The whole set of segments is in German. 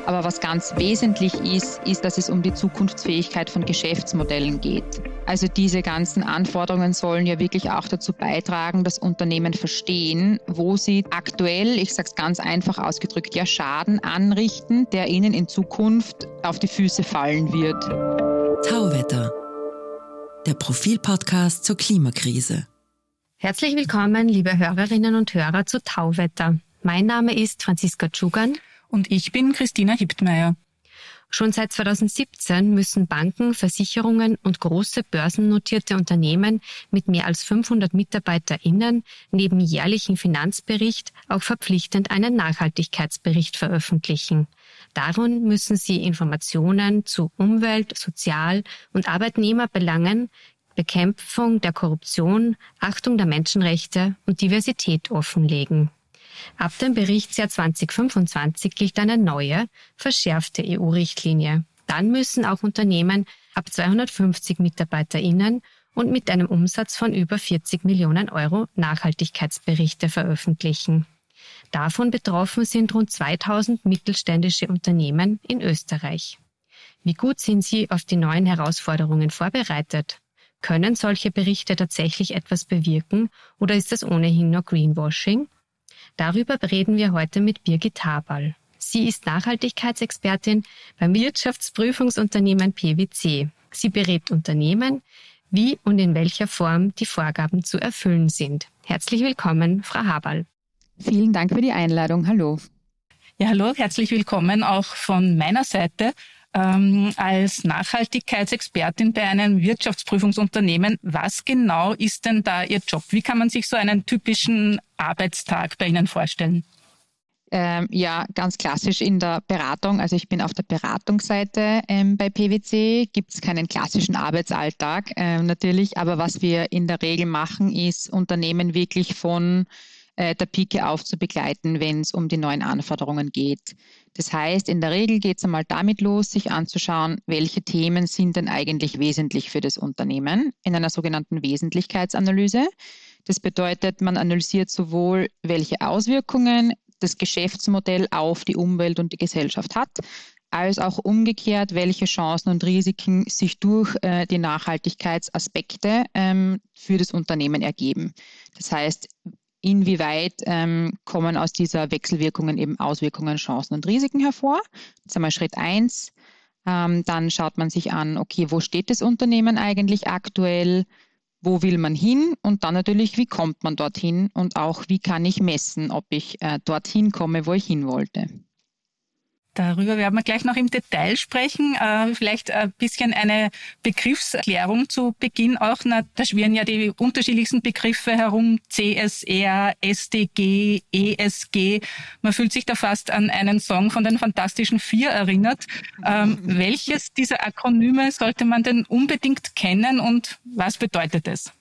Aber was ganz wesentlich ist, dass es um die Zukunftsfähigkeit von Geschäftsmodellen geht. Also diese ganzen Anforderungen sollen ja wirklich auch dazu beitragen, dass Unternehmen verstehen, wo sie aktuell, ich sage es ganz einfach ausgedrückt, ja Schaden anrichten, der ihnen in Zukunft auf die Füße fallen wird. Tauwetter, der Profil-Podcast zur Klimakrise. Herzlich willkommen, liebe Hörerinnen und Hörer zu Tauwetter. Mein Name ist Franziska Tschugan. Und ich bin Christina Hiptmeier. Schon seit 2017 müssen Banken, Versicherungen und große börsennotierte Unternehmen mit mehr als 500 MitarbeiterInnen neben jährlichen Finanzbericht auch verpflichtend einen Nachhaltigkeitsbericht veröffentlichen. Darin müssen sie Informationen zu Umwelt-, Sozial- und Arbeitnehmerbelangen, Bekämpfung der Korruption, Achtung der Menschenrechte und Diversität offenlegen. Ab dem Berichtsjahr 2025 gilt eine neue, verschärfte EU-Richtlinie. Dann müssen auch Unternehmen ab 250 MitarbeiterInnen und mit einem Umsatz von über 40 Millionen Euro Nachhaltigkeitsberichte veröffentlichen. Davon betroffen sind rund 2000 mittelständische Unternehmen in Österreich. Wie gut sind Sie auf die neuen Herausforderungen vorbereitet? Können solche Berichte tatsächlich etwas bewirken oder ist das ohnehin nur Greenwashing? Darüber reden wir heute mit Birgit Haberl. Sie ist Nachhaltigkeitsexpertin beim Wirtschaftsprüfungsunternehmen PwC. Sie berät Unternehmen, wie und in welcher Form die Vorgaben zu erfüllen sind. Herzlich willkommen, Frau Haberl. Vielen Dank für die Einladung. Hallo. Ja, hallo, herzlich willkommen auch von meiner Seite. Als Nachhaltigkeitsexpertin bei einem Wirtschaftsprüfungsunternehmen, was genau ist denn da Ihr Job? Wie kann man sich so einen typischen Arbeitstag bei Ihnen vorstellen? Ja, ganz klassisch in der Beratung. Also ich bin auf der Beratungsseite bei PwC. Gibt es keinen klassischen Arbeitsalltag natürlich, aber was wir in der Regel machen, ist Unternehmen wirklich von der Pike auf zu begleiten, wenn es um die neuen Anforderungen geht. Das heißt, in der Regel geht es einmal damit los, sich anzuschauen, welche Themen sind denn eigentlich wesentlich für das Unternehmen in einer sogenannten Wesentlichkeitsanalyse. Das bedeutet, man analysiert sowohl, welche Auswirkungen das Geschäftsmodell auf die Umwelt und die Gesellschaft hat, als auch umgekehrt, welche Chancen und Risiken sich durch die Nachhaltigkeitsaspekte für das Unternehmen ergeben. Das heißt, inwieweit kommen aus dieser Wechselwirkungen eben Auswirkungen, Chancen und Risiken hervor? Das ist einmal Schritt 1. Dann schaut man sich an, okay, wo steht das Unternehmen eigentlich aktuell? Wo will man hin? Und dann natürlich, wie kommt man dorthin? Und auch, wie kann ich messen, ob ich dorthin komme, wo ich hin wollte? Darüber werden wir gleich noch im Detail sprechen. Vielleicht ein bisschen eine Begriffserklärung zu Beginn auch. Da schwirren ja die unterschiedlichsten Begriffe herum. CSR, SDG, ESG. Man fühlt sich da fast an einen Song von den Fantastischen Vier erinnert. Welches dieser Akronyme sollte man denn unbedingt kennen und was bedeutet es?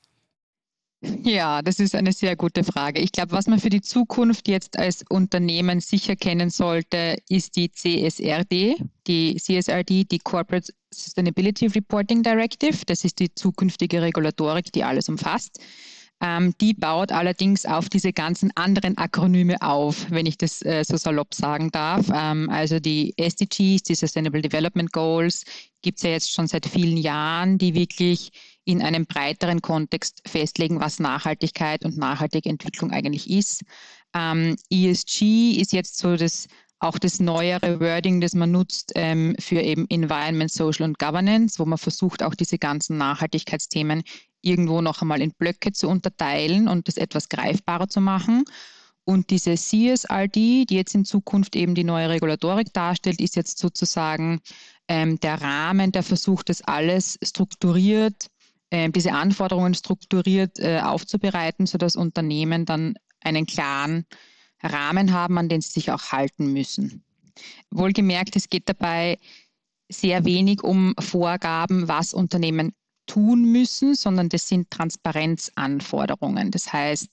Ja, das ist eine sehr gute Frage. Ich glaube, was man für die Zukunft jetzt als Unternehmen sicher kennen sollte, ist die CSRD, die Corporate Sustainability Reporting Directive. Das ist die zukünftige Regulatorik, die alles umfasst. Die baut allerdings auf diese ganzen anderen Akronyme auf, wenn ich das so salopp sagen darf. Also die SDGs, die Sustainable Development Goals, gibt es ja jetzt schon seit vielen Jahren, die wirklich in einem breiteren Kontext festlegen, was Nachhaltigkeit und nachhaltige Entwicklung eigentlich ist. ESG ist jetzt so auch das neuere Wording, das man nutzt für eben Environment, Social und Governance, wo man versucht, auch diese ganzen Nachhaltigkeitsthemen irgendwo noch einmal in Blöcke zu unterteilen und das etwas greifbarer zu machen. Und diese CSRD, die jetzt in Zukunft eben die neue Regulatorik darstellt, ist jetzt sozusagen der Rahmen, der versucht, das alles strukturiert, diese Anforderungen strukturiert aufzubereiten, sodass Unternehmen dann einen klaren Rahmen haben, an den sie sich auch halten müssen. Wohlgemerkt, es geht dabei sehr wenig um Vorgaben, was Unternehmen tun müssen, sondern das sind Transparenzanforderungen. Das heißt,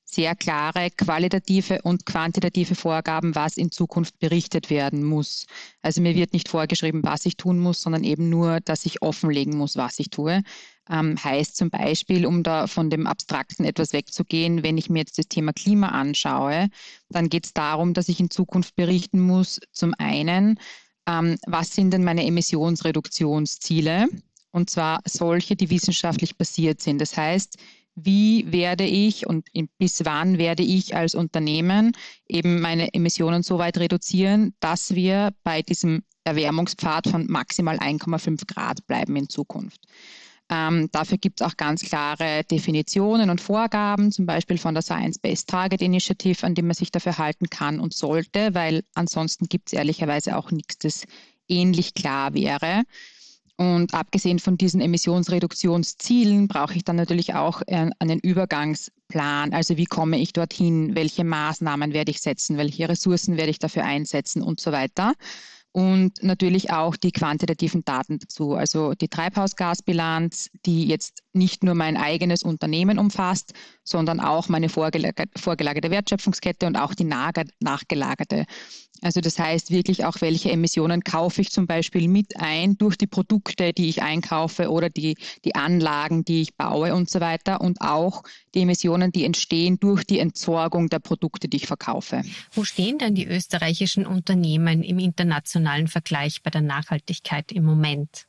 sehr klare qualitative und quantitative Vorgaben, was in Zukunft berichtet werden muss. Also mir wird nicht vorgeschrieben, was ich tun muss, sondern eben nur, dass ich offenlegen muss, was ich tue. Heißt zum Beispiel, um da von dem Abstrakten etwas wegzugehen, wenn ich mir jetzt das Thema Klima anschaue, dann geht es darum, dass ich in Zukunft berichten muss, zum einen, was sind denn meine Emissionsreduktionsziele? Und zwar solche, die wissenschaftlich basiert sind. Das heißt, wie werde ich und bis wann werde ich als Unternehmen eben meine Emissionen so weit reduzieren, dass wir bei diesem Erwärmungspfad von maximal 1,5 Grad bleiben in Zukunft. Dafür gibt es auch ganz klare Definitionen und Vorgaben, zum Beispiel von der Science-Based Target Initiative, an die man sich dafür halten kann und sollte, weil ansonsten gibt es ehrlicherweise auch nichts, das ähnlich klar wäre. Und abgesehen von diesen Emissionsreduktionszielen brauche ich dann natürlich auch einen Übergangsplan. Also wie komme ich dorthin? Welche Maßnahmen werde ich setzen? Welche Ressourcen werde ich dafür einsetzen und so weiter? Und natürlich auch die quantitativen Daten dazu, also die Treibhausgasbilanz, die jetzt nicht nur mein eigenes Unternehmen umfasst, sondern auch meine vorgelagerte Wertschöpfungskette und auch die nachgelagerte. Also das heißt wirklich auch, welche Emissionen kaufe ich zum Beispiel mit ein durch die Produkte, die ich einkaufe oder die Anlagen, die ich baue und so weiter und auch die Emissionen, die entstehen durch die Entsorgung der Produkte, die ich verkaufe. Wo stehen denn die österreichischen Unternehmen im internationalen Vergleich bei der Nachhaltigkeit im Moment?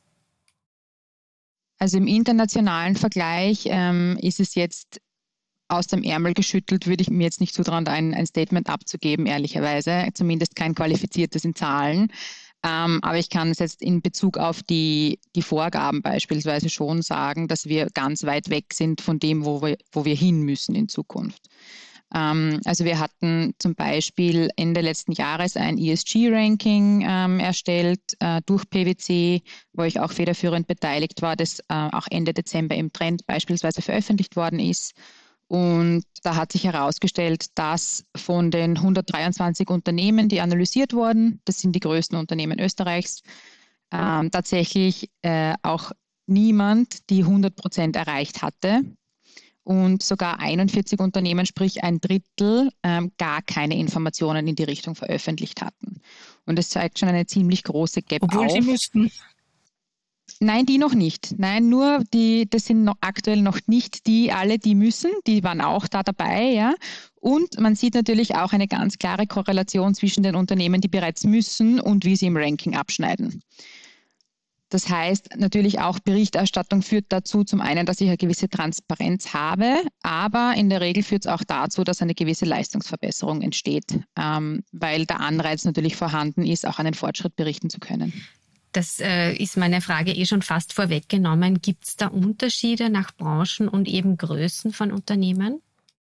Also im internationalen Vergleich ist es jetzt aus dem Ärmel geschüttelt, würde ich mir jetzt nicht zutrauen, ein Statement abzugeben, ehrlicherweise. Zumindest kein qualifiziertes in Zahlen. Aber ich kann es jetzt in Bezug auf die Vorgaben beispielsweise schon sagen, dass wir ganz weit weg sind von dem, wo wir hin müssen in Zukunft. Also wir hatten zum Beispiel Ende letzten Jahres ein ESG-Ranking erstellt durch PwC, wo ich auch federführend beteiligt war, das auch Ende Dezember im Trend beispielsweise veröffentlicht worden ist. Und da hat sich herausgestellt, dass von den 123 Unternehmen, die analysiert wurden, das sind die größten Unternehmen Österreichs, tatsächlich auch niemand die 100% erreicht hatte. Und sogar 41 Unternehmen, sprich ein Drittel, gar keine Informationen in die Richtung veröffentlicht hatten. Und das zeigt schon eine ziemlich große Gap auf. Obwohl sie müssten. Nein, die noch nicht. Nein, nur das sind noch aktuell noch nicht alle, die müssen. Die waren auch da dabei, ja. Und man sieht natürlich auch eine ganz klare Korrelation zwischen den Unternehmen, die bereits müssen und wie sie im Ranking abschneiden. Das heißt, natürlich auch Berichterstattung führt dazu, zum einen, dass ich eine gewisse Transparenz habe, aber in der Regel führt es auch dazu, dass eine gewisse Leistungsverbesserung entsteht, weil der Anreiz natürlich vorhanden ist, auch einen Fortschritt berichten zu können. Das ist meine Frage schon fast vorweggenommen. Gibt es da Unterschiede nach Branchen und eben Größen von Unternehmen?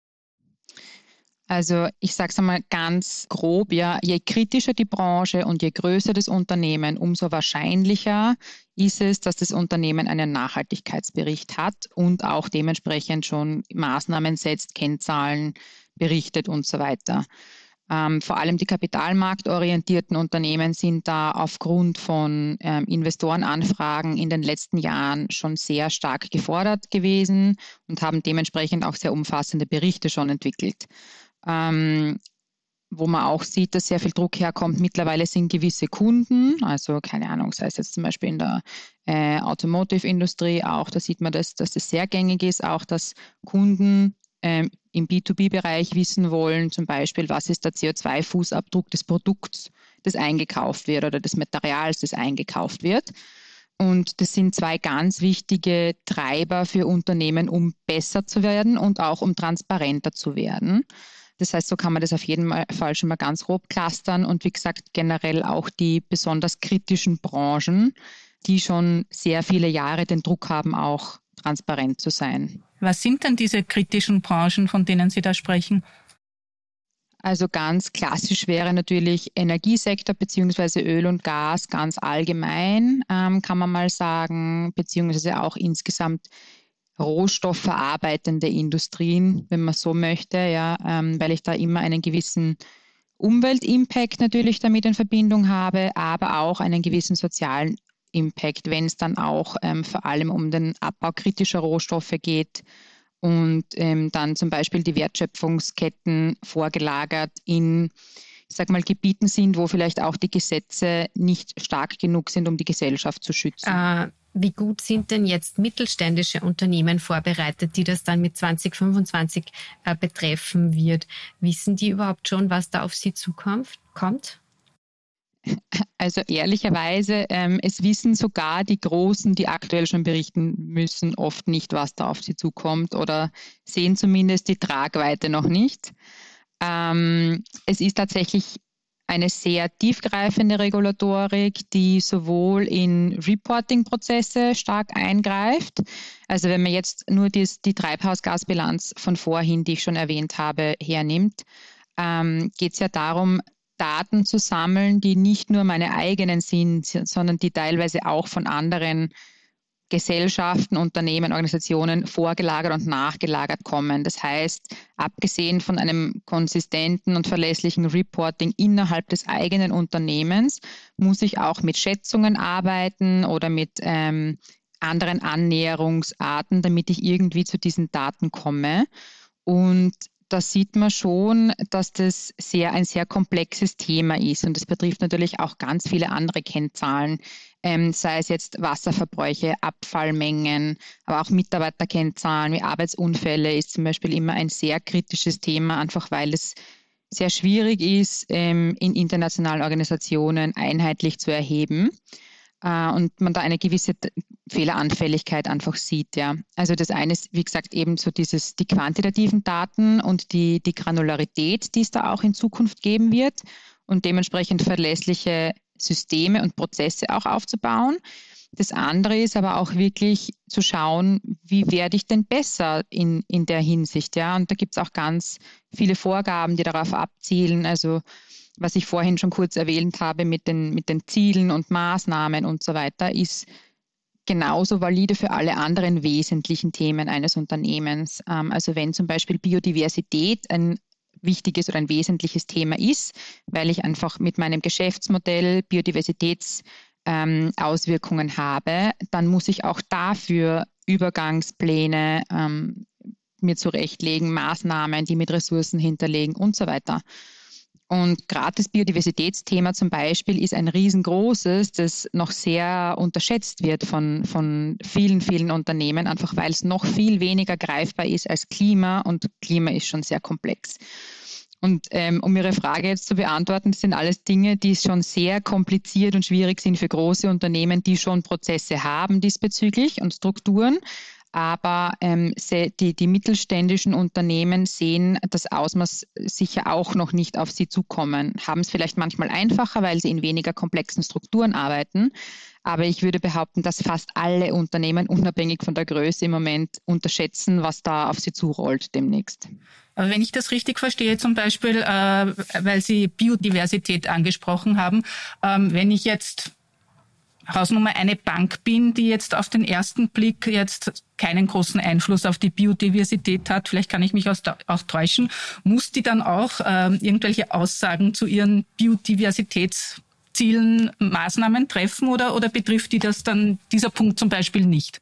Also ich sage es einmal ganz grob, ja, je kritischer die Branche und je größer das Unternehmen, umso wahrscheinlicher ist es, dass das Unternehmen einen Nachhaltigkeitsbericht hat und auch dementsprechend schon Maßnahmen setzt, Kennzahlen berichtet und so weiter. Vor allem die kapitalmarktorientierten Unternehmen sind da aufgrund von Investorenanfragen in den letzten Jahren schon sehr stark gefordert gewesen und haben dementsprechend auch sehr umfassende Berichte schon entwickelt. Wo man auch sieht, dass sehr viel Druck herkommt. Mittlerweile sind gewisse Kunden, also keine Ahnung, sei es jetzt zum Beispiel in der Automotive-Industrie auch, da sieht man, dass das sehr gängig ist, auch dass Kunden im B2B-Bereich wissen wollen, zum Beispiel, was ist der CO2-Fußabdruck des Produkts, das eingekauft wird oder des Materials, das eingekauft wird. Und das sind zwei ganz wichtige Treiber für Unternehmen, um besser zu werden und auch um transparenter zu werden. Das heißt, so kann man das auf jeden Fall schon mal ganz grob clustern und wie gesagt generell auch die besonders kritischen Branchen, die schon sehr viele Jahre den Druck haben, auch transparent zu sein. Was sind denn diese kritischen Branchen, von denen Sie da sprechen? Also ganz klassisch wäre natürlich Energiesektor beziehungsweise Öl und Gas ganz allgemein, kann man mal sagen, beziehungsweise auch insgesamt rohstoffverarbeitende Industrien, wenn man so möchte, ja, weil ich da immer einen gewissen Umweltimpact natürlich damit in Verbindung habe, aber auch einen gewissen sozialen Impact, wenn es dann auch vor allem um den Abbau kritischer Rohstoffe geht und dann zum Beispiel die Wertschöpfungsketten vorgelagert in, ich sag mal, Gebieten sind, wo vielleicht auch die Gesetze nicht stark genug sind, um die Gesellschaft zu schützen. Wie gut sind denn jetzt mittelständische Unternehmen vorbereitet, die das dann mit 2025 betreffen wird? Wissen die überhaupt schon, was da auf sie zukommt? Also ehrlicherweise, es wissen sogar die Großen, die aktuell schon berichten müssen, oft nicht, was da auf sie zukommt oder sehen zumindest die Tragweite noch nicht. Es ist tatsächlich eine sehr tiefgreifende Regulatorik, die sowohl in Reporting-Prozesse stark eingreift. Also wenn man jetzt nur die Treibhausgasbilanz von vorhin, die ich schon erwähnt habe, hernimmt, geht es ja darum, Daten zu sammeln, die nicht nur meine eigenen sind, sondern die teilweise auch von anderen Gesellschaften, Unternehmen, Organisationen vorgelagert und nachgelagert kommen. Das heißt, abgesehen von einem konsistenten und verlässlichen Reporting innerhalb des eigenen Unternehmens, muss ich auch mit Schätzungen arbeiten oder mit anderen Annäherungsarten, damit ich irgendwie zu diesen Daten komme. Und da sieht man schon, dass das ein sehr komplexes Thema ist und das betrifft natürlich auch ganz viele andere Kennzahlen, sei es jetzt Wasserverbräuche, Abfallmengen, aber auch Mitarbeiterkennzahlen wie Arbeitsunfälle ist zum Beispiel immer ein sehr kritisches Thema, einfach weil es sehr schwierig ist, in internationalen Organisationen einheitlich zu erheben. Und man da eine gewisse Fehleranfälligkeit einfach sieht. Ja. Also das eine ist, wie gesagt, eben so die quantitativen Daten und die Granularität, die es da auch in Zukunft geben wird und dementsprechend verlässliche Systeme und Prozesse auch aufzubauen. Das andere ist aber auch wirklich zu schauen, wie werde ich denn besser in der Hinsicht. Ja. Und da gibt es auch ganz viele Vorgaben, die darauf abzielen, also was ich vorhin schon kurz erwähnt habe mit den Zielen und Maßnahmen und so weiter, ist genauso valide für alle anderen wesentlichen Themen eines Unternehmens. Also wenn zum Beispiel Biodiversität ein wichtiges oder ein wesentliches Thema ist, weil ich einfach mit meinem Geschäftsmodell Biodiversitätsauswirkungen habe, dann muss ich auch dafür Übergangspläne mir zurechtlegen, Maßnahmen, die mit Ressourcen hinterlegen und so weiter. Und gerade das Biodiversitätsthema zum Beispiel ist ein riesengroßes, das noch sehr unterschätzt wird von vielen, vielen Unternehmen, einfach weil es noch viel weniger greifbar ist als Klima und Klima ist schon sehr komplex. Und um Ihre Frage jetzt zu beantworten, das sind alles Dinge, die schon sehr kompliziert und schwierig sind für große Unternehmen, die schon Prozesse haben diesbezüglich und Strukturen. Aber die mittelständischen Unternehmen sehen das Ausmaß sicher auch noch nicht auf sie zukommen, haben es vielleicht manchmal einfacher, weil sie in weniger komplexen Strukturen arbeiten. Aber ich würde behaupten, dass fast alle Unternehmen, unabhängig von der Größe im Moment, unterschätzen, was da auf sie zurollt demnächst. Aber wenn ich das richtig verstehe, zum Beispiel, weil Sie Biodiversität angesprochen haben, wenn ich jetzt Hausnummer eine Bank bin, die jetzt auf den ersten Blick jetzt keinen großen Einfluss auf die Biodiversität hat, vielleicht kann ich mich auch täuschen, muss die dann auch irgendwelche Aussagen zu ihren Biodiversitätszielen, Maßnahmen treffen oder betrifft die das dann dieser Punkt zum Beispiel nicht?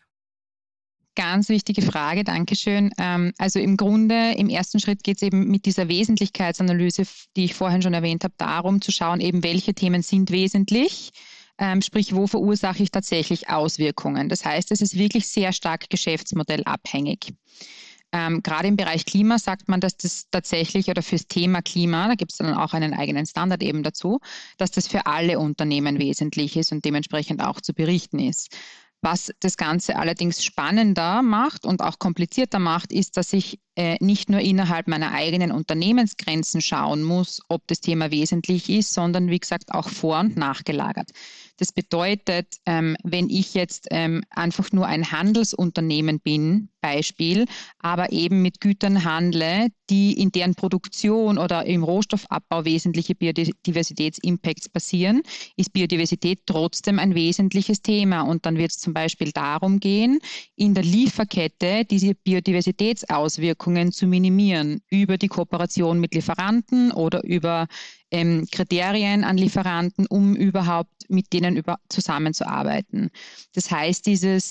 Ganz wichtige Frage, Dankeschön. Also im Grunde, im ersten Schritt geht es eben mit dieser Wesentlichkeitsanalyse, die ich vorhin schon erwähnt habe, darum zu schauen, eben welche Themen sind wesentlich. Sprich, wo verursache ich tatsächlich Auswirkungen? Das heißt, es ist wirklich sehr stark geschäftsmodellabhängig. Gerade im Bereich Klima sagt man, dass das tatsächlich, oder fürs Thema Klima, da gibt es dann auch einen eigenen Standard eben dazu, dass das für alle Unternehmen wesentlich ist und dementsprechend auch zu berichten ist. Was das Ganze allerdings spannender macht und auch komplizierter macht, ist, dass ich nicht nur innerhalb meiner eigenen Unternehmensgrenzen schauen muss, ob das Thema wesentlich ist, sondern wie gesagt auch vor- und nachgelagert. Das bedeutet, wenn ich jetzt einfach nur ein Handelsunternehmen bin, Beispiel, aber eben mit Gütern handle, die in deren Produktion oder im Rohstoffabbau wesentliche Biodiversitätsimpacts passieren, ist Biodiversität trotzdem ein wesentliches Thema. Und dann wird es zum Beispiel darum gehen, in der Lieferkette diese Biodiversitätsauswirkungen zu minimieren, über die Kooperation mit Lieferanten oder über Kriterien an Lieferanten, um überhaupt mit denen zusammenzuarbeiten. Das heißt, dieses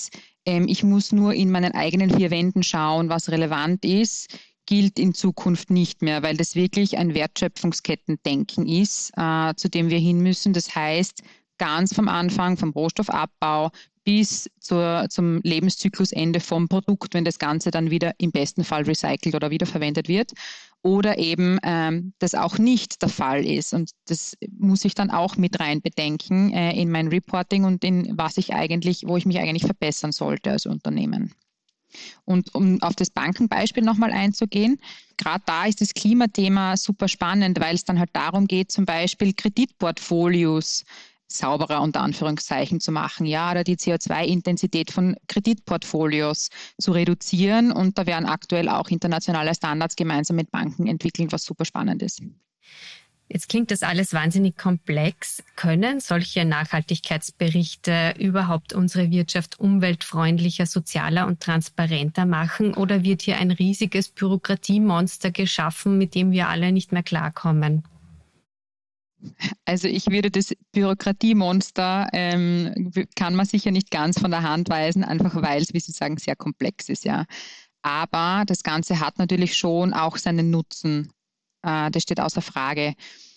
ich muss nur in meinen eigenen 4 Wänden schauen, was relevant ist, gilt in Zukunft nicht mehr, weil das wirklich ein Wertschöpfungskettendenken ist, zu dem wir hin müssen. Das heißt, ganz vom Anfang, vom Rohstoffabbau bis zum Lebenszyklusende vom Produkt, wenn das Ganze dann wieder im besten Fall recycelt oder wiederverwendet wird. Oder eben das auch nicht der Fall ist. Und das muss ich dann auch mit rein bedenken in mein Reporting und in wo ich mich eigentlich verbessern sollte als Unternehmen. Und um auf das Bankenbeispiel nochmal einzugehen, gerade da ist das Klimathema super spannend, weil es dann halt darum geht, zum Beispiel Kreditportfolios sauberer unter Anführungszeichen zu machen, ja, oder die CO2-Intensität von Kreditportfolios zu reduzieren. Und da werden aktuell auch internationale Standards gemeinsam mit Banken entwickelt, was super spannend ist. Jetzt klingt das alles wahnsinnig komplex. Können solche Nachhaltigkeitsberichte überhaupt unsere Wirtschaft umweltfreundlicher, sozialer und transparenter machen? Oder wird hier ein riesiges Bürokratiemonster geschaffen, mit dem wir alle nicht mehr klarkommen? Also ich würde das Bürokratiemonster, kann man sicher nicht ganz von der Hand weisen, einfach weil es, wie Sie sagen, sehr komplex ist. Ja. Aber das Ganze hat natürlich schon auch seinen Nutzen. Das steht außer Frage.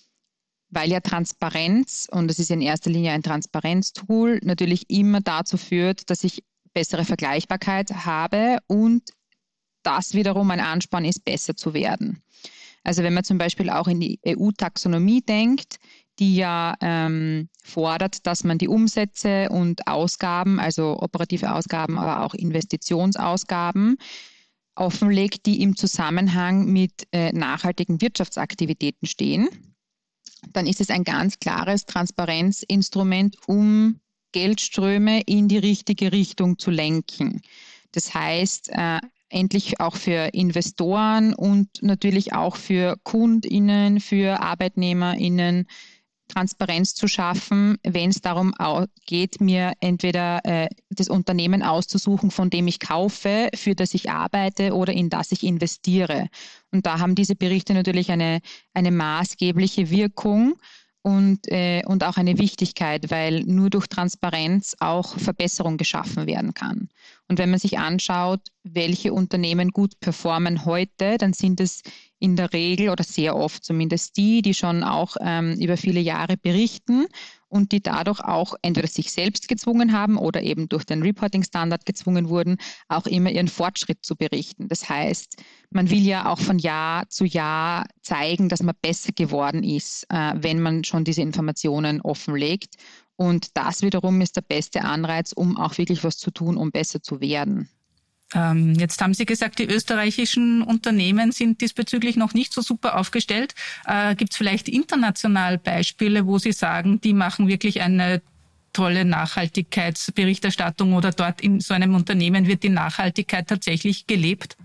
Weil ja Transparenz, und das ist in erster Linie ein Transparenztool, natürlich immer dazu führt, dass ich bessere Vergleichbarkeit habe und das wiederum ein Ansporn ist, besser zu werden. Also wenn man zum Beispiel auch in die EU-Taxonomie denkt, die ja fordert, dass man die Umsätze und Ausgaben, also operative Ausgaben, aber auch Investitionsausgaben, offenlegt, die im Zusammenhang mit nachhaltigen Wirtschaftsaktivitäten stehen, dann ist es ein ganz klares Transparenzinstrument, um Geldströme in die richtige Richtung zu lenken. Das heißt, endlich auch für Investoren und natürlich auch für KundInnen, für ArbeitnehmerInnen Transparenz zu schaffen, wenn es darum geht, mir entweder das Unternehmen auszusuchen, von dem ich kaufe, für das ich arbeite oder in das ich investiere. Und da haben diese Berichte natürlich eine maßgebliche Wirkung und auch eine Wichtigkeit, weil nur durch Transparenz auch Verbesserung geschaffen werden kann. Und wenn man sich anschaut, welche Unternehmen gut performen heute, dann sind es in der Regel oder sehr oft zumindest die schon auch über viele Jahre berichten und die dadurch auch entweder sich selbst gezwungen haben oder eben durch den Reporting-Standard gezwungen wurden, auch immer ihren Fortschritt zu berichten. Das heißt, man will ja auch von Jahr zu Jahr zeigen, dass man besser geworden ist, wenn man schon diese Informationen offenlegt. Und das wiederum ist der beste Anreiz, um auch wirklich was zu tun, um besser zu werden. Jetzt haben Sie gesagt, die österreichischen Unternehmen sind diesbezüglich noch nicht so super aufgestellt. Gibt es vielleicht international Beispiele, wo Sie sagen, die machen wirklich eine tolle Nachhaltigkeitsberichterstattung oder dort in so einem Unternehmen wird die Nachhaltigkeit tatsächlich gelebt?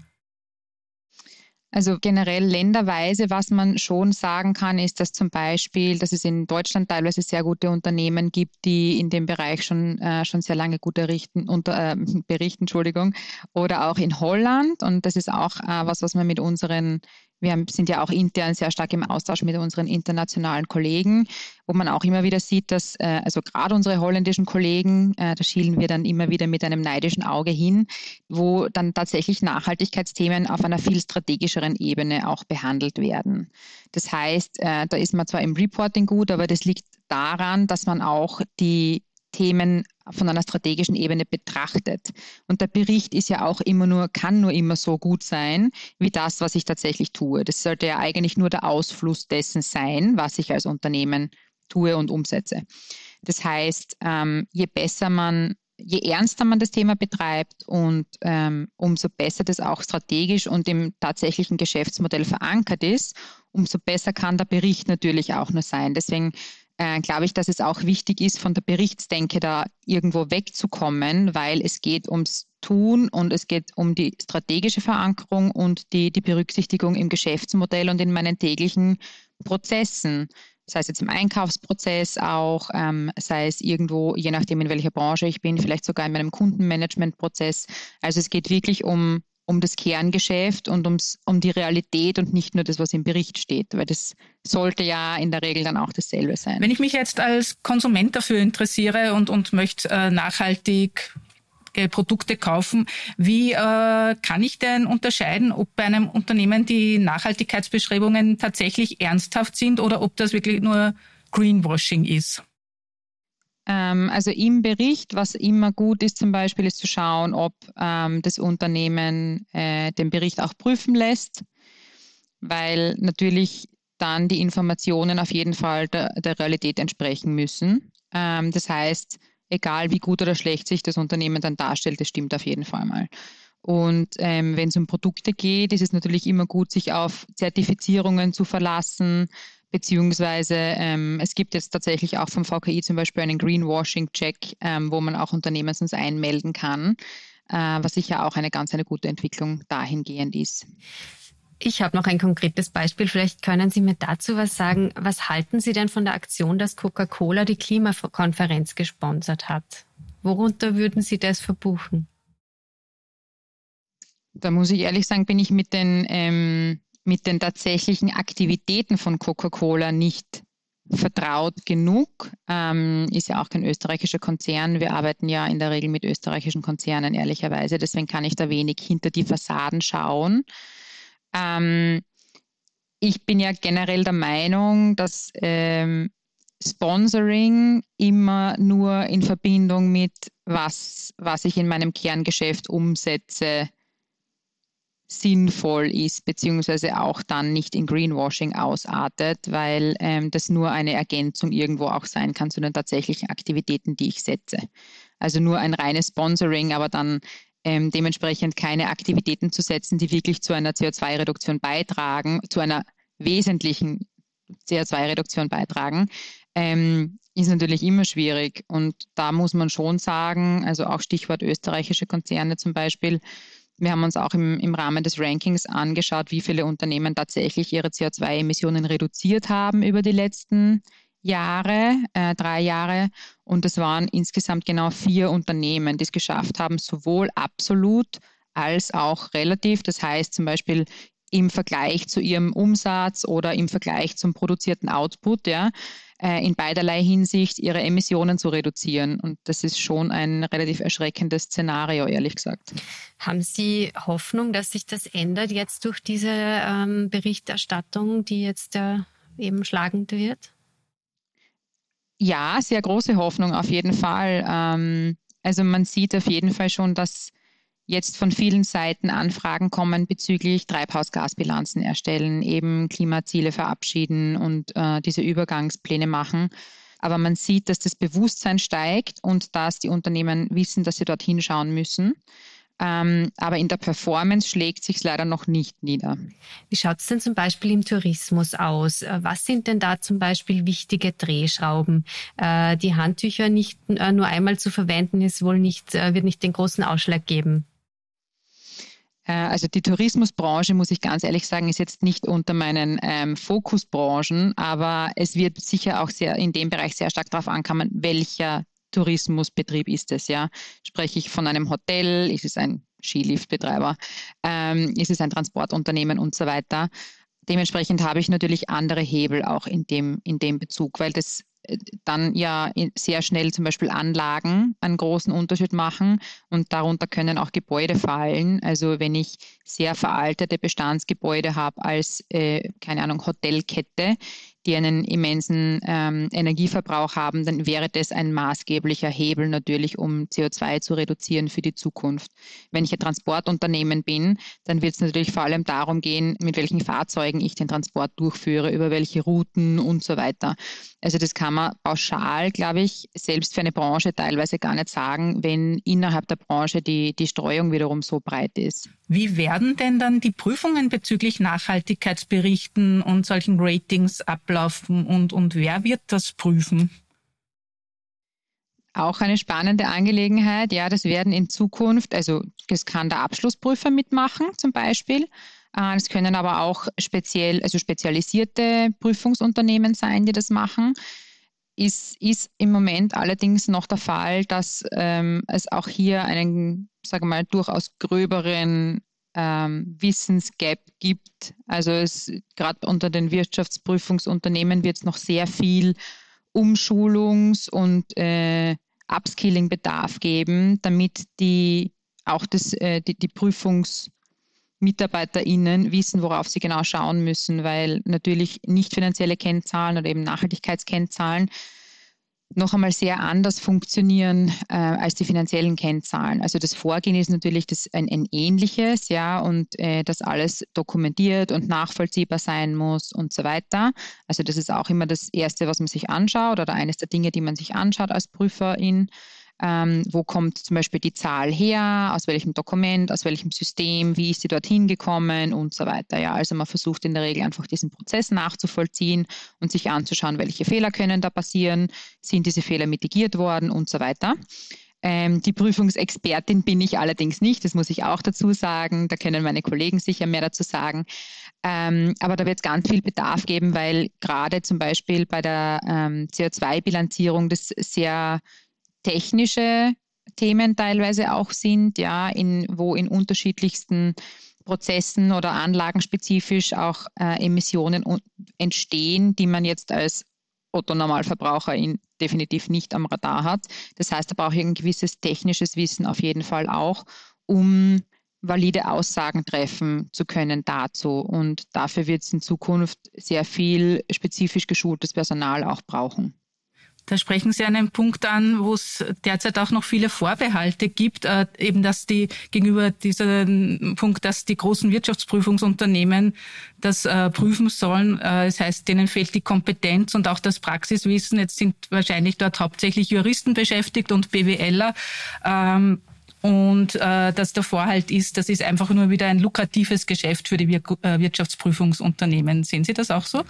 Also generell länderweise, was man schon sagen kann, ist, dass zum Beispiel, dass es in Deutschland teilweise sehr gute Unternehmen gibt, die in dem Bereich schon sehr lange gut berichten, oder auch in Holland. Und das ist auch was man mit wir sind ja auch intern sehr stark im Austausch mit unseren internationalen Kollegen, wo man auch immer wieder sieht, dass also gerade unsere holländischen Kollegen, da schielen wir dann immer wieder mit einem neidischen Auge hin, wo dann tatsächlich Nachhaltigkeitsthemen auf einer viel strategischeren Ebene auch behandelt werden. Das heißt, da ist man zwar im Reporting gut, aber das liegt daran, dass man auch die Themen von einer strategischen Ebene betrachtet. Und der Bericht ist ja auch kann nur immer so gut sein, wie das, was ich tatsächlich tue. Das sollte ja eigentlich nur der Ausfluss dessen sein, was ich als Unternehmen tue und umsetze. Das heißt, je ernster man das Thema betreibt und umso besser das auch strategisch und im tatsächlichen Geschäftsmodell verankert ist, umso besser kann der Bericht natürlich auch nur sein. Deswegen glaube ich, dass es auch wichtig ist, von der Berichtsdenke da irgendwo wegzukommen, weil es geht ums Tun und es geht um die strategische Verankerung und die Berücksichtigung im Geschäftsmodell und in meinen täglichen Prozessen. Sei es jetzt im Einkaufsprozess auch, sei es irgendwo, je nachdem in welcher Branche ich bin, vielleicht sogar in meinem Kundenmanagementprozess. Also es geht wirklich um das Kerngeschäft und um die Realität und nicht nur das, was im Bericht steht, weil das sollte ja in der Regel dann auch dasselbe sein. Wenn ich mich jetzt als Konsument dafür interessiere und möchte nachhaltig Produkte kaufen. Wie kann ich denn unterscheiden, ob bei einem Unternehmen die Nachhaltigkeitsbestrebungen tatsächlich ernsthaft sind oder ob das wirklich nur Greenwashing ist? Also im Bericht, was immer gut ist zum Beispiel, ist zu schauen, ob das Unternehmen den Bericht auch prüfen lässt, weil natürlich dann die Informationen auf jeden Fall der Realität entsprechen müssen. Das heißt, egal wie gut oder schlecht sich das Unternehmen dann darstellt, das stimmt auf jeden Fall mal. Und wenn es um Produkte geht, ist es natürlich immer gut, sich auf Zertifizierungen zu verlassen, beziehungsweise es gibt jetzt tatsächlich auch vom VKI zum Beispiel einen Greenwashing-Check, wo man auch Unternehmen sonst einmelden kann, was sicher auch eine gute Entwicklung dahingehend ist. Ich habe noch ein konkretes Beispiel. Vielleicht können Sie mir dazu was sagen. Was halten Sie denn von der Aktion, dass Coca-Cola die Klimakonferenz gesponsert hat? Worunter würden Sie das verbuchen? Da muss ich ehrlich sagen, bin ich mit den tatsächlichen Aktivitäten von Coca-Cola nicht vertraut genug. Ist ja auch kein österreichischer Konzern. Wir arbeiten ja in der Regel mit österreichischen Konzernen, ehrlicherweise. Deswegen kann ich da wenig hinter die Fassaden schauen. Ich bin ja generell der Meinung, dass Sponsoring immer nur in Verbindung mit was ich in meinem Kerngeschäft umsetze, sinnvoll ist, beziehungsweise auch dann nicht in Greenwashing ausartet, weil das nur eine Ergänzung irgendwo auch sein kann zu den tatsächlichen Aktivitäten, die ich setze. Also nur ein reines Sponsoring, aber dann dementsprechend keine Aktivitäten zu setzen, die wirklich zu einer CO2-Reduktion beitragen, zu einer wesentlichen CO2-Reduktion beitragen, ist natürlich immer schwierig. Und da muss man schon sagen, also auch Stichwort österreichische Konzerne zum Beispiel, wir haben uns auch im Rahmen des Rankings angeschaut, wie viele Unternehmen tatsächlich ihre CO2-Emissionen reduziert haben über die letzten Jahre, 3 Jahre. Und es waren insgesamt genau 4 Unternehmen, die es geschafft haben, sowohl absolut als auch relativ. Das heißt zum Beispiel im Vergleich zu ihrem Umsatz oder im Vergleich zum produzierten Output, in beiderlei Hinsicht ihre Emissionen zu reduzieren. Und das ist schon ein relativ erschreckendes Szenario, ehrlich gesagt. Haben Sie Hoffnung, dass sich das ändert jetzt durch diese Berichterstattung, die jetzt eben schlagend wird? Ja, sehr große Hoffnung auf jeden Fall. Also man sieht auf jeden Fall schon, dass jetzt von vielen Seiten Anfragen kommen bezüglich Treibhausgasbilanzen erstellen, eben Klimaziele verabschieden und diese Übergangspläne machen. Aber man sieht, dass das Bewusstsein steigt und dass die Unternehmen wissen, dass sie dort hinschauen müssen. Aber in der Performance schlägt sich es leider noch nicht nieder. Wie schaut es denn zum Beispiel im Tourismus aus? Was sind denn da zum Beispiel wichtige Drehschrauben? Die Handtücher nicht nur einmal zu verwenden, wird nicht den großen Ausschlag geben. Also die Tourismusbranche, muss ich ganz ehrlich sagen, ist jetzt nicht unter meinen Fokusbranchen, aber es wird sicher auch sehr in dem Bereich sehr stark darauf ankommen, welcher Tourismusbetrieb ist es, ja? Spreche ich von einem Hotel, ist es ein Skiliftbetreiber, ist es ein Transportunternehmen und so weiter. Dementsprechend habe ich natürlich andere Hebel auch in dem Bezug, weil das dann ja sehr schnell zum Beispiel Anlagen einen großen Unterschied machen und darunter können auch Gebäude fallen. Also wenn ich sehr veraltete Bestandsgebäude habe als, Hotelkette, die einen immensen Energieverbrauch haben, dann wäre das ein maßgeblicher Hebel natürlich, um CO2 zu reduzieren für die Zukunft. Wenn ich ein Transportunternehmen bin, dann wird es natürlich vor allem darum gehen, mit welchen Fahrzeugen ich den Transport durchführe, über welche Routen und so weiter. Also das kann man pauschal, glaube ich, selbst für eine Branche teilweise gar nicht sagen, wenn innerhalb der Branche die Streuung wiederum so breit ist. Wie werden denn dann die Prüfungen bezüglich Nachhaltigkeitsberichten und solchen Ratings ablaufen und wer wird das prüfen? Auch eine spannende Angelegenheit. Ja, das werden in Zukunft, also das kann der Abschlussprüfer mitmachen zum Beispiel. Es können aber auch spezialisierte Prüfungsunternehmen sein, die das machen. Ist im Moment allerdings noch der Fall, dass es auch hier einen, durchaus gröberen Wissensgap gibt. Also gerade unter den Wirtschaftsprüfungsunternehmen wird es noch sehr viel Umschulungs- und Upskilling-Bedarf geben, damit die PrüfungsmitarbeiterInnen wissen, worauf sie genau schauen müssen, weil natürlich nicht finanzielle Kennzahlen oder eben Nachhaltigkeitskennzahlen noch einmal sehr anders funktionieren als die finanziellen Kennzahlen. Also das Vorgehen ist natürlich ein ähnliches, ja, und das alles dokumentiert und nachvollziehbar sein muss und so weiter. Also das ist auch immer das Erste, was man sich anschaut oder eines der Dinge, die man sich anschaut als Prüferin. Wo kommt zum Beispiel die Zahl her, aus welchem Dokument, aus welchem System, wie ist sie dorthin gekommen und so weiter. Ja, also man versucht in der Regel einfach diesen Prozess nachzuvollziehen und sich anzuschauen, welche Fehler können da passieren, sind diese Fehler mitigiert worden und so weiter. Die Prüfungsexpertin bin ich allerdings nicht, das muss ich auch dazu sagen, da können meine Kollegen sicher mehr dazu sagen. Aber da wird es ganz viel Bedarf geben, weil gerade zum Beispiel bei der CO2-Bilanzierung das sehr technische Themen teilweise auch sind, ja, wo in unterschiedlichsten Prozessen oder Anlagen spezifisch auch Emissionen entstehen, die man jetzt als Otto-Normalverbraucher definitiv nicht am Radar hat. Das heißt, da brauche ich ein gewisses technisches Wissen auf jeden Fall auch, um valide Aussagen treffen zu können dazu. Und dafür wird es in Zukunft sehr viel spezifisch geschultes Personal auch brauchen. Da sprechen Sie einen Punkt an, wo es derzeit auch noch viele Vorbehalte gibt, eben dass gegenüber diesem Punkt, dass die großen Wirtschaftsprüfungsunternehmen das prüfen sollen. Das heißt, denen fehlt die Kompetenz und auch das Praxiswissen. Jetzt sind wahrscheinlich dort hauptsächlich Juristen beschäftigt und BWLer. Und dass der Vorhalt ist, das ist einfach nur wieder ein lukratives Geschäft für die Wirtschaftsprüfungsunternehmen. Sehen Sie das auch so?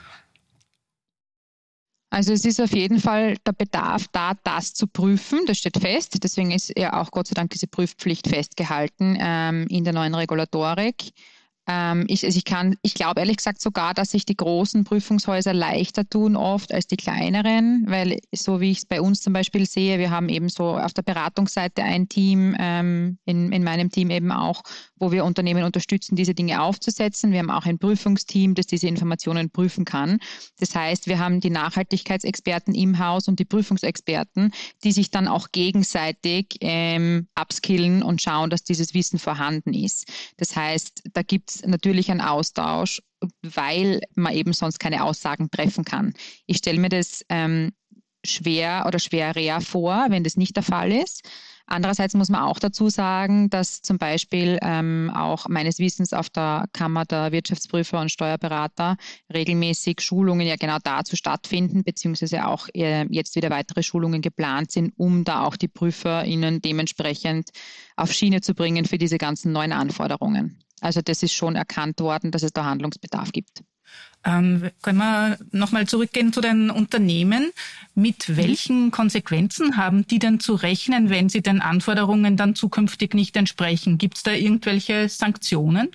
Also es ist auf jeden Fall der Bedarf da, das zu prüfen. Das steht fest. Deswegen ist ja auch Gott sei Dank diese Prüfpflicht festgehalten in der neuen Regulatorik. Ich glaube ehrlich gesagt sogar, dass sich die großen Prüfungshäuser leichter tun oft als die kleineren, weil so wie ich es bei uns zum Beispiel sehe, wir haben eben so auf der Beratungsseite ein Team, in meinem Team eben auch, wo wir Unternehmen unterstützen, diese Dinge aufzusetzen. Wir haben auch ein Prüfungsteam, das diese Informationen prüfen kann. Das heißt, wir haben die Nachhaltigkeitsexperten im Haus und die Prüfungsexperten, die sich dann auch gegenseitig upskillen und schauen, dass dieses Wissen vorhanden ist. Das heißt, da gibt es natürlich einen Austausch, weil man eben sonst keine Aussagen treffen kann. Ich stelle mir das schwer oder schwerer vor, wenn das nicht der Fall ist. Andererseits muss man auch dazu sagen, dass zum Beispiel auch meines Wissens auf der Kammer der Wirtschaftsprüfer und Steuerberater regelmäßig Schulungen ja genau dazu stattfinden, beziehungsweise auch jetzt wieder weitere Schulungen geplant sind, um da auch die PrüferInnen dementsprechend auf Schiene zu bringen für diese ganzen neuen Anforderungen. Also das ist schon erkannt worden, dass es da Handlungsbedarf gibt. Können wir nochmal zurückgehen zu den Unternehmen. Mit welchen Konsequenzen haben die denn zu rechnen, wenn sie den Anforderungen dann zukünftig nicht entsprechen? Gibt es da irgendwelche Sanktionen?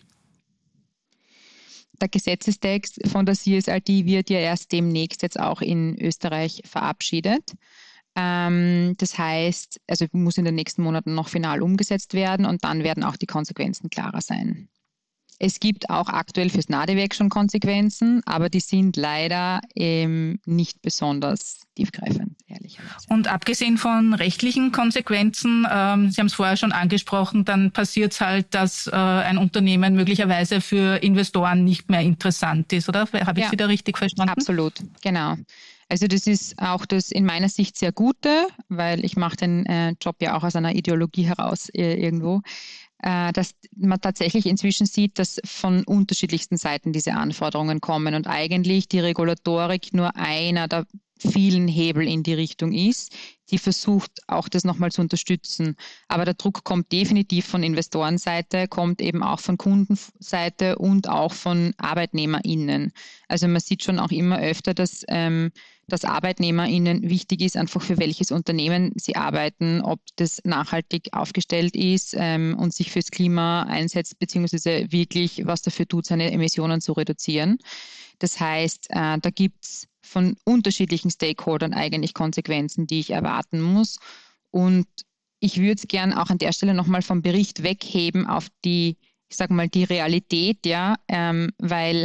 Der Gesetzestext von der CSRD wird ja erst demnächst jetzt auch in Österreich verabschiedet. Das heißt, also muss in den nächsten Monaten noch final umgesetzt werden und dann werden auch die Konsequenzen klarer sein. Es gibt auch aktuell fürs NADEWEG schon Konsequenzen, aber die sind leider nicht besonders tiefgreifend, ehrlicherweise. Und abgesehen von rechtlichen Konsequenzen, Sie haben es vorher schon angesprochen, dann passiert es halt, dass ein Unternehmen möglicherweise für Investoren nicht mehr interessant ist, oder? Habe ich Sie da richtig verstanden? Absolut, genau. Also das ist auch das in meiner Sicht sehr Gute, weil ich mache den Job ja auch aus einer Ideologie heraus irgendwo, dass man tatsächlich inzwischen sieht, dass von unterschiedlichsten Seiten diese Anforderungen kommen und eigentlich die Regulatorik nur einer der vielen Hebel in die Richtung ist, die versucht auch das nochmal zu unterstützen. Aber der Druck kommt definitiv von Investorenseite, kommt eben auch von Kundenseite und auch von ArbeitnehmerInnen. Also man sieht schon auch immer öfter, dass ArbeitnehmerInnen wichtig ist, einfach für welches Unternehmen sie arbeiten, ob das nachhaltig aufgestellt ist und sich fürs Klima einsetzt, beziehungsweise wirklich was dafür tut, seine Emissionen zu reduzieren. Das heißt, da gibt es von unterschiedlichen Stakeholdern eigentlich Konsequenzen, die ich erwarten muss. Und ich würde es gern auch an der Stelle nochmal vom Bericht wegheben auf die, ich sage mal, die Realität, ja, weil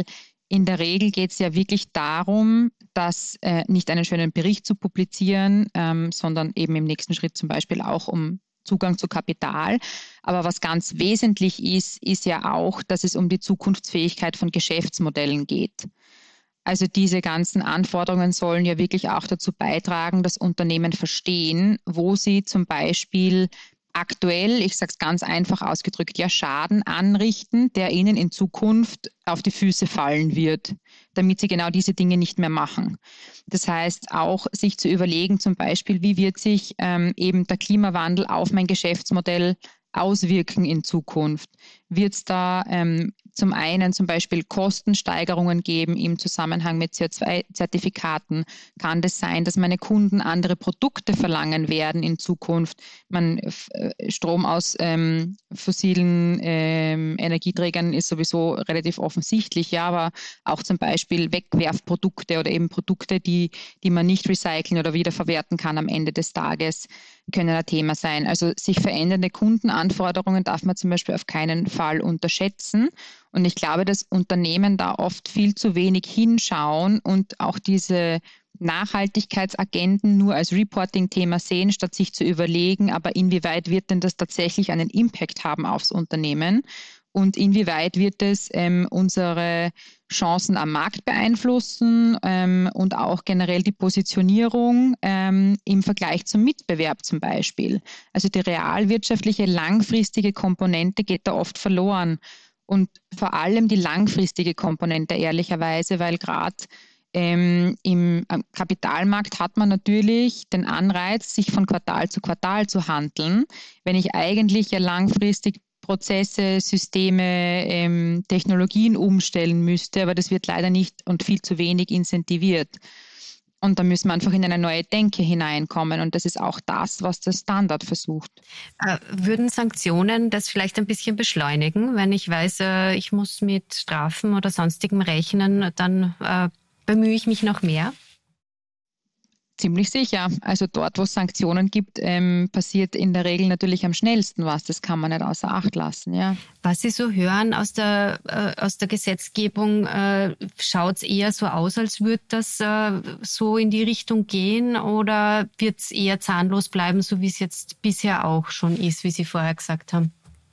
in der Regel geht es ja wirklich darum, dass nicht einen schönen Bericht zu publizieren, sondern eben im nächsten Schritt zum Beispiel auch um Zugang zu Kapital. Aber was ganz wesentlich ist, ist ja auch, dass es um die Zukunftsfähigkeit von Geschäftsmodellen geht. Also diese ganzen Anforderungen sollen ja wirklich auch dazu beitragen, dass Unternehmen verstehen, wo sie zum Beispiel aktuell, ich sage es ganz einfach ausgedrückt, ja Schaden anrichten, der ihnen in Zukunft auf die Füße fallen wird, damit sie genau diese Dinge nicht mehr machen. Das heißt auch, sich zu überlegen, zum Beispiel, wie wird sich eben der Klimawandel auf mein Geschäftsmodell auswirken in Zukunft? Wird es da zum einen zum Beispiel Kostensteigerungen geben im Zusammenhang mit CO2-Zertifikaten? Kann das sein, dass meine Kunden andere Produkte verlangen werden in Zukunft? Strom aus fossilen Energieträgern ist sowieso relativ offensichtlich, ja, aber auch zum Beispiel Wegwerfprodukte oder eben Produkte, die man nicht recyceln oder wiederverwerten kann am Ende des Tages, können ein Thema sein. Also sich verändernde Kundenanforderungen darf man zum Beispiel auf keinen Fall unterschätzen. Und ich glaube, dass Unternehmen da oft viel zu wenig hinschauen und auch diese Nachhaltigkeitsagenten nur als Reporting-Thema sehen, statt sich zu überlegen, aber inwieweit wird denn das tatsächlich einen Impact haben aufs Unternehmen und inwieweit wird es unsere Chancen am Markt beeinflussen und auch generell die Positionierung im Vergleich zum Mitbewerb zum Beispiel. Also die realwirtschaftliche langfristige Komponente geht da oft verloren und vor allem die langfristige Komponente ehrlicherweise, weil gerade im Kapitalmarkt hat man natürlich den Anreiz, sich von Quartal zu Quartal zu handeln. Wenn ich eigentlich ja langfristig Prozesse, Systeme, Technologien umstellen müsste, aber das wird leider nicht und viel zu wenig incentiviert. Und da müssen wir einfach in eine neue Denke hineinkommen und das ist auch das, was der Standard versucht. Würden Sanktionen das vielleicht ein bisschen beschleunigen, wenn ich weiß, ich muss mit Strafen oder sonstigem rechnen, dann bemühe ich mich noch mehr? Ziemlich sicher. Also dort, wo es Sanktionen gibt, passiert in der Regel natürlich am schnellsten was. Das kann man nicht außer Acht lassen. Ja. Was Sie so hören aus der Gesetzgebung, schaut es eher so aus, als würde das so in die Richtung gehen oder wird es eher zahnlos bleiben, so wie es jetzt bisher auch schon ist, wie Sie vorher gesagt haben?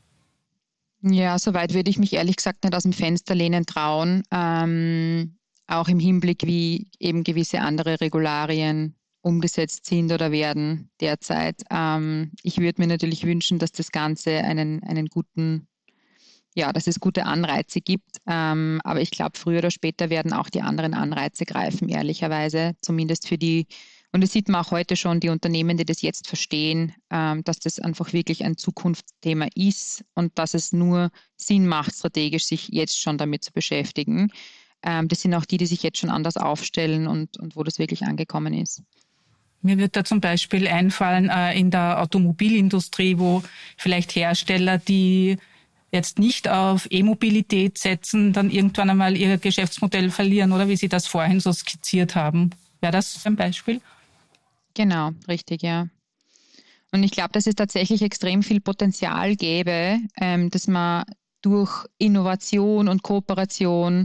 Ja, soweit würde ich mich ehrlich gesagt nicht aus dem Fenster lehnen trauen. Auch im Hinblick, wie eben gewisse andere Regularien umgesetzt sind oder werden derzeit. Ich würde mir natürlich wünschen, dass das Ganze einen guten, ja, dass es gute Anreize gibt. Aber ich glaube, früher oder später werden auch die anderen Anreize greifen, ehrlicherweise. Zumindest für die, und das sieht man auch heute schon, die Unternehmen, die das jetzt verstehen, dass das einfach wirklich ein Zukunftsthema ist und dass es nur Sinn macht, strategisch sich jetzt schon damit zu beschäftigen. Das sind auch die sich jetzt schon anders aufstellen und wo das wirklich angekommen ist. Mir wird da zum Beispiel einfallen in der Automobilindustrie, wo vielleicht Hersteller, die jetzt nicht auf E-Mobilität setzen, dann irgendwann einmal ihr Geschäftsmodell verlieren, oder wie Sie das vorhin so skizziert haben. Wäre das ein Beispiel? Genau, richtig, ja. Und ich glaube, dass es tatsächlich extrem viel Potenzial gäbe, dass man durch Innovation und Kooperation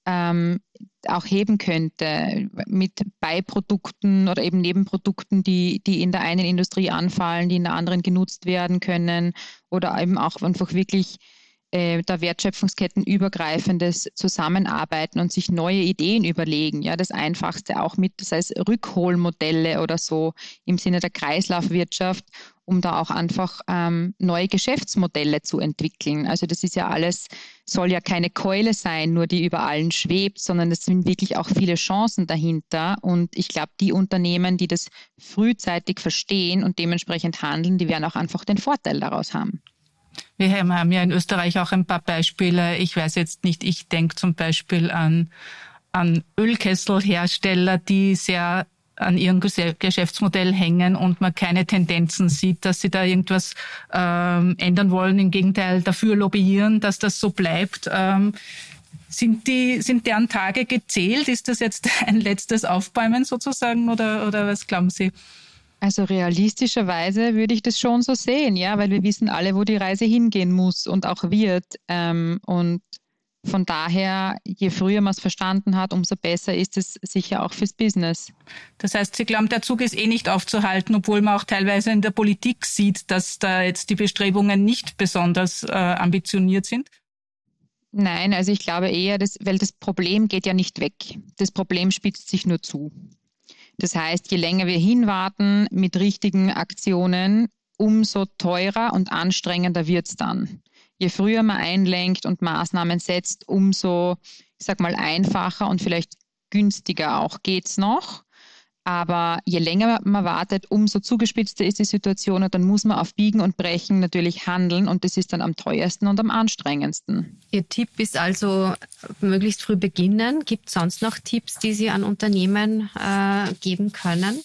auch heben könnte mit Beiprodukten oder eben Nebenprodukten, die in der einen Industrie anfallen, die in der anderen genutzt werden können oder eben auch einfach wirklich da wertschöpfungskettenübergreifendes Zusammenarbeiten und sich neue Ideen überlegen. Ja, das Einfachste auch mit, das heißt Rückholmodelle oder so im Sinne der Kreislaufwirtschaft, um da auch einfach neue Geschäftsmodelle zu entwickeln. Also das ist ja alles, soll ja keine Keule sein, nur die über allen schwebt, sondern es sind wirklich auch viele Chancen dahinter. Und ich glaube, die Unternehmen, die das frühzeitig verstehen und dementsprechend handeln, die werden auch einfach den Vorteil daraus haben. Wir haben ja in Österreich auch ein paar Beispiele. Ich weiß jetzt nicht, ich denke zum Beispiel an Ölkesselhersteller, die sehr an ihrem Geschäftsmodell hängen und man keine Tendenzen sieht, dass sie da irgendwas ändern wollen. Im Gegenteil, dafür lobbyieren, dass das so bleibt. Sind deren Tage gezählt? Ist das jetzt ein letztes Aufbäumen sozusagen oder was glauben Sie? Also realistischerweise würde ich das schon so sehen, ja, weil wir wissen alle, wo die Reise hingehen muss und auch wird. Und Von daher, je früher man es verstanden hat, umso besser ist es sicher auch fürs Business. Das heißt, Sie glauben, der Zug ist nicht aufzuhalten, obwohl man auch teilweise in der Politik sieht, dass da jetzt die Bestrebungen nicht besonders ambitioniert sind? Nein, also ich glaube eher, weil das Problem geht ja nicht weg. Das Problem spitzt sich nur zu. Das heißt, je länger wir hinwarten mit richtigen Aktionen, umso teurer und anstrengender wird es dann. Je früher man einlenkt und Maßnahmen setzt, umso, ich sag mal, einfacher und vielleicht günstiger auch geht's noch. Aber je länger man wartet, umso zugespitzter ist die Situation und dann muss man auf Biegen und Brechen natürlich handeln und das ist dann am teuersten und am anstrengendsten. Ihr Tipp ist also möglichst früh beginnen. Gibt es sonst noch Tipps, die Sie an Unternehmen geben können?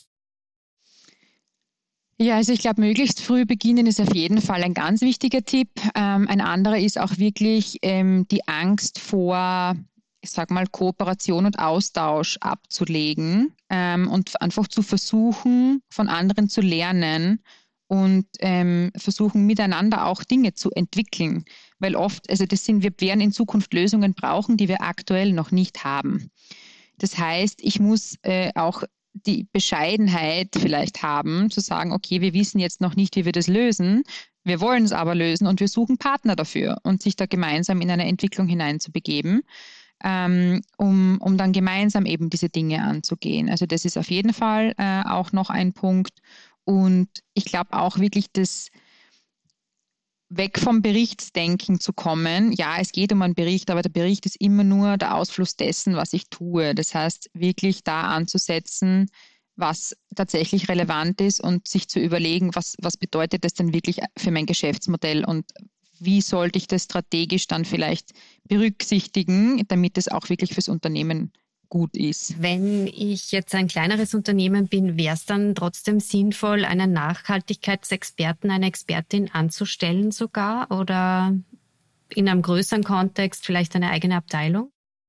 Ja, also ich glaube, möglichst früh beginnen ist auf jeden Fall ein ganz wichtiger Tipp. Ein anderer ist auch wirklich die Angst vor, ich sag mal, Kooperation und Austausch abzulegen und einfach zu versuchen, von anderen zu lernen und versuchen, miteinander auch Dinge zu entwickeln. Weil oft, also wir werden in Zukunft Lösungen brauchen, die wir aktuell noch nicht haben. Das heißt, ich muss auch die Bescheidenheit vielleicht haben, zu sagen, okay, wir wissen jetzt noch nicht, wie wir das lösen, wir wollen es aber lösen und wir suchen Partner dafür und sich da gemeinsam in eine Entwicklung hineinzubegeben, um dann gemeinsam eben diese Dinge anzugehen. Also das ist auf jeden Fall auch noch ein Punkt und ich glaube auch wirklich, dass weg vom Berichtsdenken zu kommen. Ja, es geht um einen Bericht, aber der Bericht ist immer nur der Ausfluss dessen, was ich tue. Das heißt, wirklich da anzusetzen, was tatsächlich relevant ist und sich zu überlegen, was bedeutet das denn wirklich für mein Geschäftsmodell und wie sollte ich das strategisch dann vielleicht berücksichtigen, damit es auch wirklich fürs Unternehmen gut ist. Wenn ich jetzt ein kleineres Unternehmen bin, wäre es dann trotzdem sinnvoll, einen Nachhaltigkeitsexperten, eine Expertin anzustellen sogar oder in einem größeren Kontext vielleicht eine eigene Abteilung?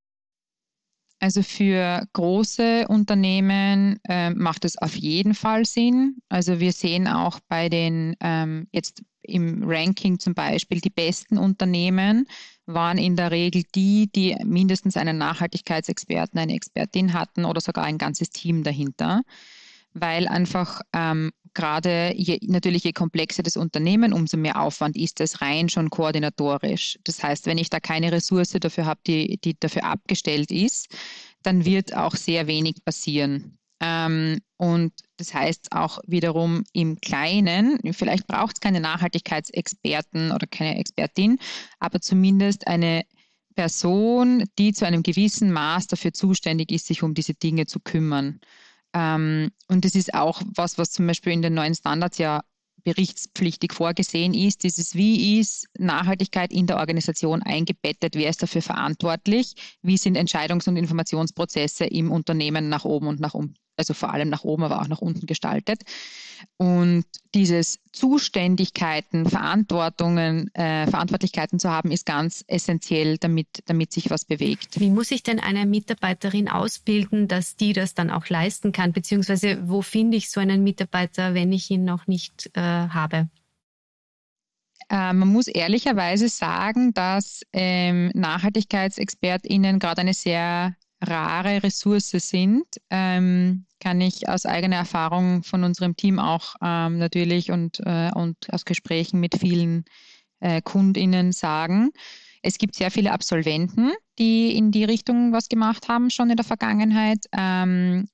Also für große Unternehmen macht es auf jeden Fall Sinn. Also wir sehen auch bei den jetzt im Ranking zum Beispiel, die besten Unternehmen waren in der Regel die mindestens einen Nachhaltigkeitsexperten, eine Expertin hatten oder sogar ein ganzes Team dahinter, weil einfach gerade natürlich je komplexer das Unternehmen, umso mehr Aufwand ist es rein schon koordinatorisch. Das heißt, wenn ich da keine Ressource dafür habe, die dafür abgestellt ist, dann wird auch sehr wenig passieren. Und das heißt auch wiederum im Kleinen, vielleicht braucht es keine Nachhaltigkeitsexperten oder keine Expertin, aber zumindest eine Person, die zu einem gewissen Maß dafür zuständig ist, sich um diese Dinge zu kümmern. Und das ist auch was zum Beispiel in den neuen Standards ja berichtspflichtig vorgesehen ist. Wie ist Nachhaltigkeit in der Organisation eingebettet? Wer ist dafür verantwortlich? Wie sind Entscheidungs- und Informationsprozesse im Unternehmen nach oben und nach unten? Also vor allem nach oben, aber auch nach unten gestaltet. Und dieses Zuständigkeiten, Verantwortlichkeiten zu haben, ist ganz essentiell, damit sich was bewegt. Wie muss ich denn eine Mitarbeiterin ausbilden, dass die das dann auch leisten kann? Beziehungsweise wo finde ich so einen Mitarbeiter, wenn ich ihn noch nicht habe? Man muss ehrlicherweise sagen, dass NachhaltigkeitsexpertInnen gerade eine sehr rare Ressource sind, kann ich aus eigener Erfahrung von unserem Team auch natürlich und aus Gesprächen mit vielen KundInnen sagen. Es gibt sehr viele Absolventen, die in die Richtung was gemacht haben, schon in der Vergangenheit, aber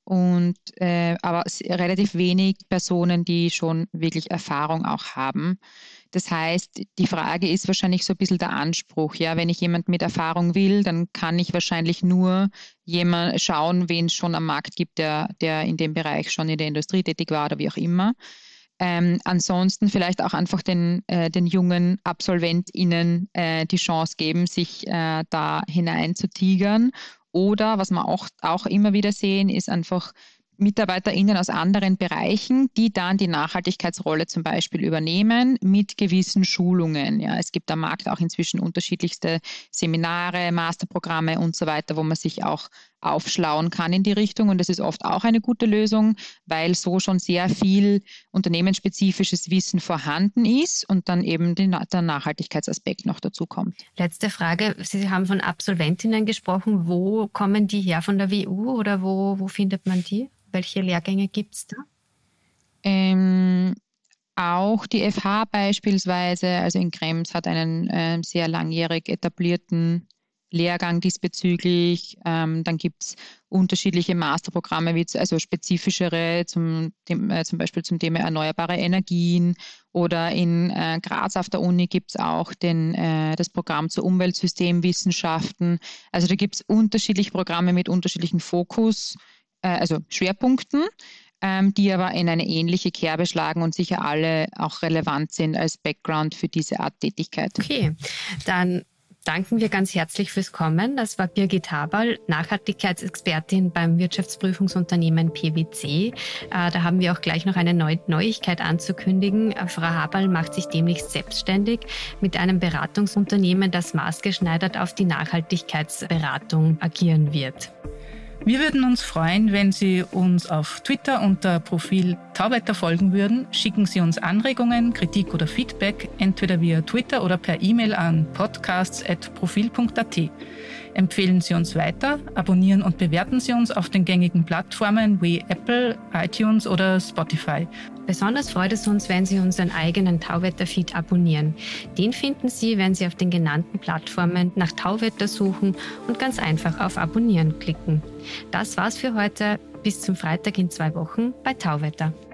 relativ wenig Personen, die schon wirklich Erfahrung auch haben. Das heißt, die Frage ist wahrscheinlich so ein bisschen der Anspruch. Ja, wenn ich jemand mit Erfahrung will, dann kann ich wahrscheinlich nur jemand schauen, wen es schon am Markt gibt, der in dem Bereich schon in der Industrie tätig war oder wie auch immer. Ansonsten vielleicht auch einfach den jungen AbsolventInnen die Chance geben, sich da hinein zu tigern. Oder was wir auch immer wieder sehen, ist einfach MitarbeiterInnen aus anderen Bereichen, die dann die Nachhaltigkeitsrolle zum Beispiel übernehmen mit gewissen Schulungen. Ja, es gibt am Markt auch inzwischen unterschiedlichste Seminare, Masterprogramme und so weiter, wo man sich auch aufschlauen kann in die Richtung. Und das ist oft auch eine gute Lösung, weil so schon sehr viel unternehmensspezifisches Wissen vorhanden ist und dann eben der Nachhaltigkeitsaspekt noch dazu kommt. Letzte Frage. Sie haben von Absolventinnen gesprochen. Wo kommen die her, von der WU oder wo findet man die? Welche Lehrgänge gibt es da? Auch die FH beispielsweise, also in Krems, hat einen sehr langjährig etablierten Lehrgang diesbezüglich. Dann gibt es unterschiedliche Masterprogramme, also spezifischere zum Beispiel zum Thema erneuerbare Energien. Oder in Graz auf der Uni gibt es auch das Programm zur Umweltsystemwissenschaften. Also da gibt es unterschiedliche Programme mit unterschiedlichen Fokus, also Schwerpunkten, die aber in eine ähnliche Kerbe schlagen und sicher alle auch relevant sind als Background für diese Art Tätigkeit. Okay, dann danken wir ganz herzlich fürs Kommen. Das war Birgit Haberl, Nachhaltigkeitsexpertin beim Wirtschaftsprüfungsunternehmen PwC. Da haben wir auch gleich noch eine Neuigkeit anzukündigen. Frau Haberl macht sich demnächst selbstständig mit einem Beratungsunternehmen, das maßgeschneidert auf die Nachhaltigkeitsberatung agieren wird. Wir würden uns freuen, wenn Sie uns auf Twitter unter Profil Tauwetter folgen würden. Schicken Sie uns Anregungen, Kritik oder Feedback, entweder via Twitter oder per E-Mail an podcasts@profil.at. Empfehlen Sie uns weiter, abonnieren und bewerten Sie uns auf den gängigen Plattformen wie Apple, iTunes oder Spotify. Besonders freut es uns, wenn Sie unseren eigenen Tauwetter-Feed abonnieren. Den finden Sie, wenn Sie auf den genannten Plattformen nach Tauwetter suchen und ganz einfach auf Abonnieren klicken. Das war's für heute. Bis zum Freitag in 2 Wochen bei Tauwetter.